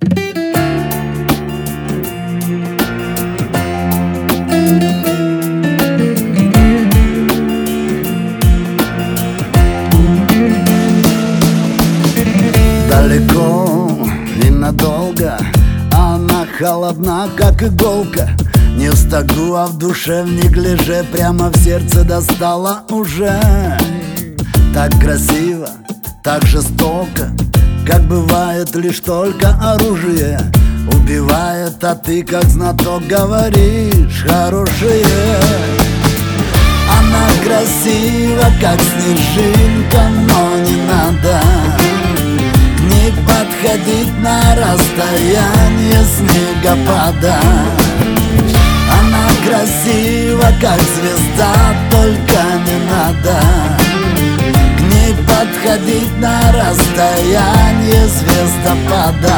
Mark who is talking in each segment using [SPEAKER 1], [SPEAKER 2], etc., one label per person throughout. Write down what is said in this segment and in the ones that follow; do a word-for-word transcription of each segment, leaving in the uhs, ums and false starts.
[SPEAKER 1] Далеко и надолго она холодна, как иголка. Не в стогу, а в душе, в неглиже, прямо в сердце достала уже. Так красиво, так жестоко, как бывает лишь только оружие убивает, а ты, как знаток, говоришь хорошее. Она красива, как снежинка, но не надо к ней подходить на расстояние снегопада. Она красива, как звезда, только не надо к ней подходить на расстояние звездопада.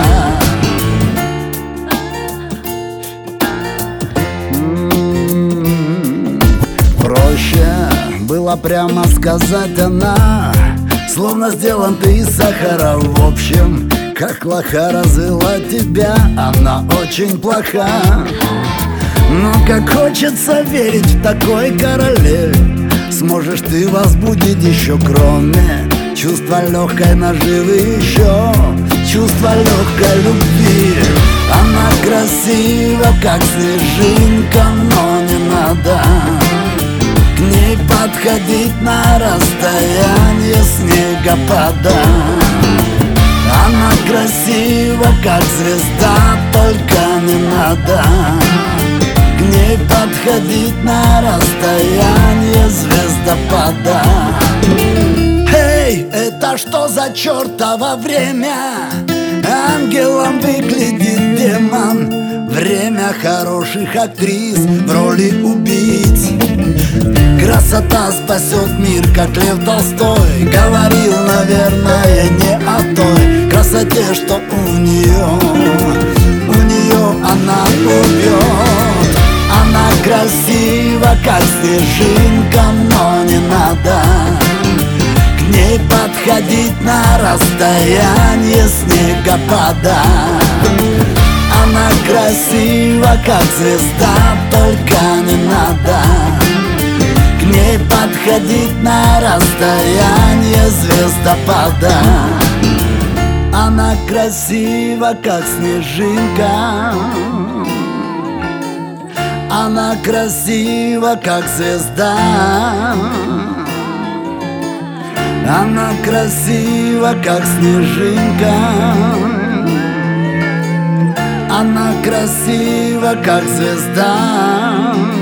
[SPEAKER 1] М-м-м. Проще было прямо сказать, она словно сделан ты из сахара. В общем, как лоха развела тебя, она очень плоха. Но как хочется верить в такой королеве, сможешь ты возбудить еще, кроме чувства легкой наживы, еще чувство легкой любви. Она красива, как снежинка, но не надо к ней подходить на расстояние снегопада. Она красива, как звезда, только не надо к ней подходить на расстояние звездопада. Эй, это что за чертово время? Ангелом выглядит демон. Время хороших актрис в роли убийц. Красота спасет мир, как Лев Толстой говорил, наверное, не о той красоте, что у нее, у нее она убьет. Она красива, как снежинка, но не надо к ней подходить на расстояние снегопада. Она красива, как звезда, только не надо к ней подходить на расстояние звездопада. Она красива, как снежинка. Она красива, как звезда. Она красива, как снежинка. Она красива, как звезда.